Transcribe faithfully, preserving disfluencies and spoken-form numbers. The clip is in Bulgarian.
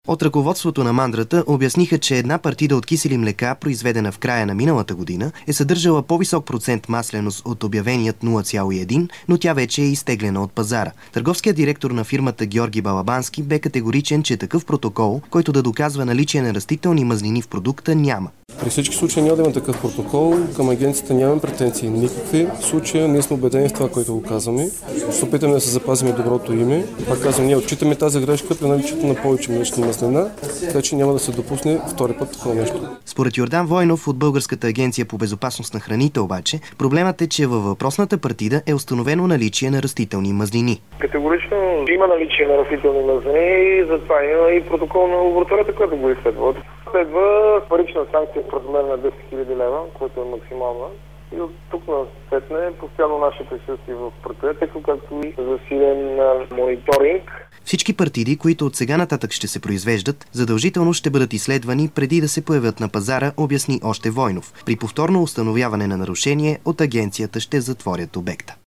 От ръководството на мандрата обясниха, че една партида от кисели млека, произведена в края на миналата година, е съдържала по-висок процент масленост от обявеният нула цяло и едно, но тя вече е изтеглена от пазара. Търговският директор на фирмата Георги Балабански бе категоричен, че такъв протокол, който да доказва наличие на растителни мазнини в продукта, няма. При всички случаи няма да има такъв протокол. Към агенцията нямаме претенции никакви. В случая ние сме убедени в това, което го казваме. Ще опитаме да се запазим доброто име. Пак казвам, ние отчитаме тази грешка при наличието на повече млечни мазнина, така че няма да се допусне втори път такова нещо. Според Йордан Войнов от Българската агенция по безопасност на храните обаче, проблемът е, че във въпросната партида е установено наличие на растителни мазнини. Категорично има наличие на растителни мазнини и затова има и протокол на лабораторията, която го изследва. Следва парична санкция в размер на десет хиляди лева, което е максимална. И от тук на сетне постоянно наше присъствие в предприятието, както и засилен мониторинг. Всички партиди, които от сега нататък ще се произвеждат, задължително ще бъдат изследвани преди да се появят на пазара, обясни още Войнов. При повторно установяване на нарушение от агенцията ще затворят обекта.